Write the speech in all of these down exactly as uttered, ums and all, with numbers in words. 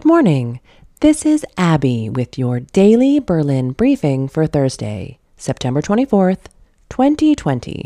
Good morning. This is Abby with your daily Berlin briefing for Thursday, September twenty-fourth, twenty twenty.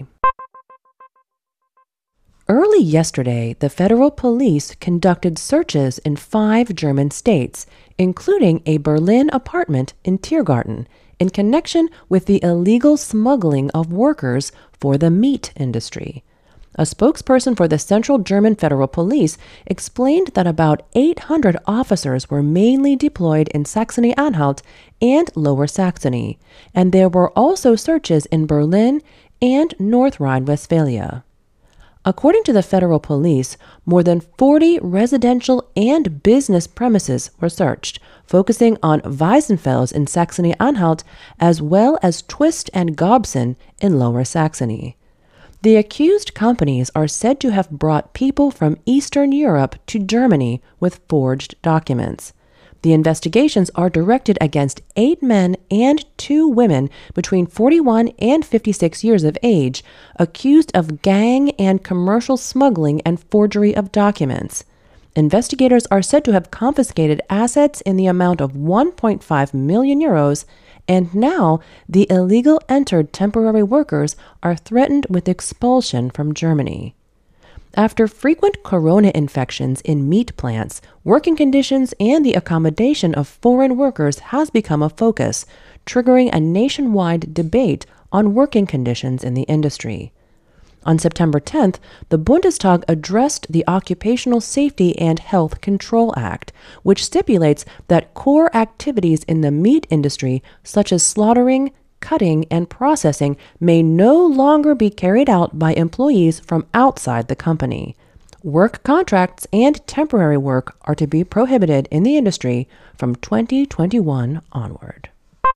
Early yesterday, the federal police conducted searches in five German states, including a Berlin apartment in Tiergarten, in connection with the illegal smuggling of workers for the meat industry. A spokesperson for the Central German Federal Police explained that about eight hundred officers were mainly deployed in Saxony-Anhalt and Lower Saxony, and there were also searches in Berlin and North Rhine-Westphalia. According to the federal police, more than forty residential and business premises were searched, focusing on Weissenfels in Saxony-Anhalt as well as Twist and Gobson in Lower Saxony. The accused companies are said to have brought people from Eastern Europe to Germany with forged documents. The investigations are directed against eight men and two women between forty-one and fifty-six years of age, accused of gang and commercial smuggling and forgery of documents. Investigators are said to have confiscated assets in the amount of one point five million euros, and now the illegal entered temporary workers are threatened with expulsion from Germany. After frequent corona infections in meat plants, working conditions and the accommodation of foreign workers has become a focus, triggering a nationwide debate on working conditions in the industry. On September tenth, the Bundestag addressed the Occupational Safety and Health Control Act, which stipulates that core activities in the meat industry, such as slaughtering, cutting, and processing, may no longer be carried out by employees from outside the company. Work contracts and temporary work are to be prohibited in the industry from twenty twenty-one onward.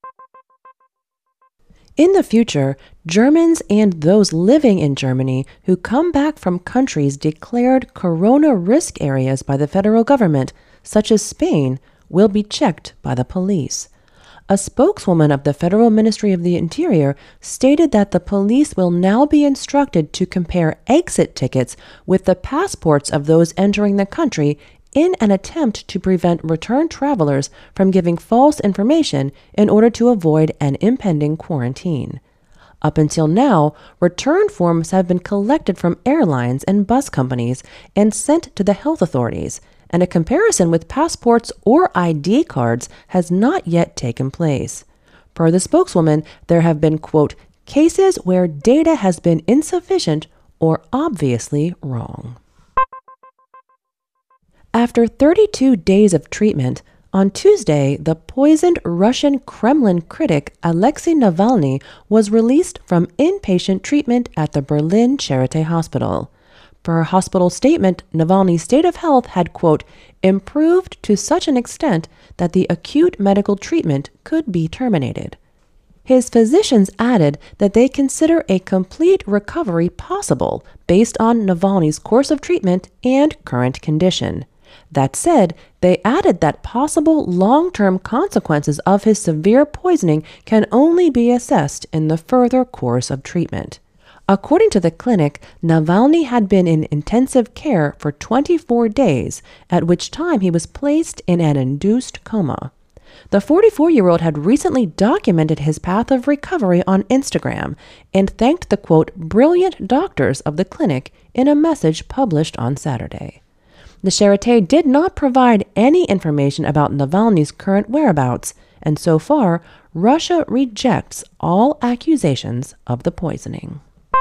In the future, Germans and those living in Germany who come back from countries declared corona risk areas by the federal government, such as Spain, will be checked by the police. A spokeswoman of the Federal Ministry of the Interior stated that the police will now be instructed to compare exit tickets with the passports of those entering the country in an attempt to prevent return travelers from giving false information in order to avoid an impending quarantine. Up until now, return forms have been collected from airlines and bus companies and sent to the health authorities, and a comparison with passports or I D cards has not yet taken place. Per the spokeswoman, there have been, quote, cases where data has been insufficient or obviously wrong. After thirty-two days of treatment, on Tuesday, the poisoned Russian Kremlin critic Alexei Navalny was released from inpatient treatment at the Berlin Charité Hospital. Per hospital statement, Navalny's state of health had, quote, improved to such an extent that the acute medical treatment could be terminated. His physicians added that they consider a complete recovery possible based on Navalny's course of treatment and current condition. That said, they added that possible long-term consequences of his severe poisoning can only be assessed in the further course of treatment. According to the clinic, Navalny had been in intensive care for twenty-four days, at which time he was placed in an induced coma. The forty-four-year-old had recently documented his path of recovery on Instagram and thanked the, quote, brilliant doctors of the clinic in a message published on Saturday. The Charité did not provide any information about Navalny's current whereabouts, and so far, Russia rejects all accusations of the poisoning.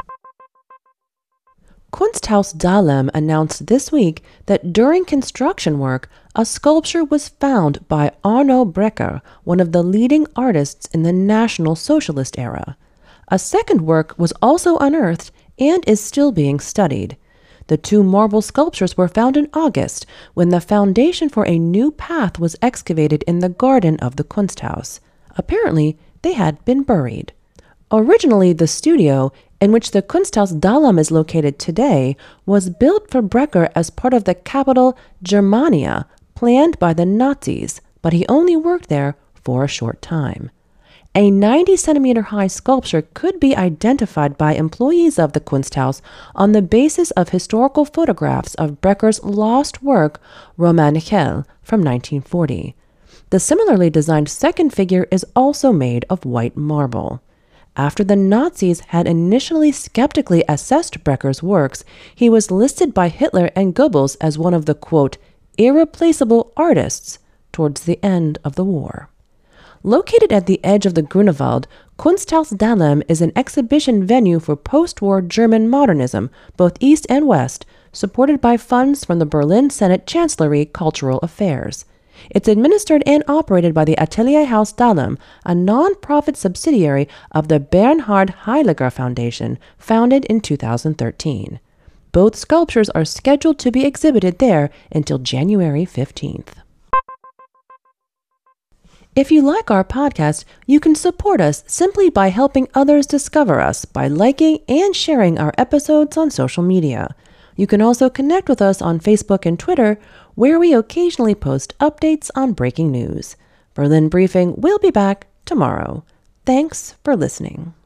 Kunsthaus Dahlem announced this week that during construction work, a sculpture was found by Arno Breker, one of the leading artists in the National Socialist era. A second work was also unearthed and is still being studied. The two marble sculptures were found in August, when the foundation for a new path was excavated in the garden of the Kunsthaus. Apparently, they had been buried. Originally, the studio, in which the Kunsthaus Dahlem is located today, was built for Breker as part of the capital Germania, planned by the Nazis, but he only worked there for a short time. A ninety centimeter high sculpture could be identified by employees of the Kunsthaus on the basis of historical photographs of Brecker's lost work, Romanchel, from nineteen forty. The similarly designed second figure is also made of white marble. After the Nazis had initially skeptically assessed Brecker's works, he was listed by Hitler and Goebbels as one of the, quote, irreplaceable artists towards the end of the war. Located at the edge of the Grunewald, Kunsthaus Dahlem is an exhibition venue for post-war German modernism, both East and West, supported by funds from the Berlin Senate Chancellery Cultural Affairs. It's administered and operated by the Atelierhaus Dahlem, a non-profit subsidiary of the Bernhard Heiliger Foundation, founded in two thousand thirteen. Both sculptures are scheduled to be exhibited there until January fifteenth. If you like our podcast, you can support us simply by helping others discover us by liking and sharing our episodes on social media. You can also connect with us on Facebook and Twitter, where we occasionally post updates on breaking news. Berlin Briefing will be back tomorrow. Thanks for listening.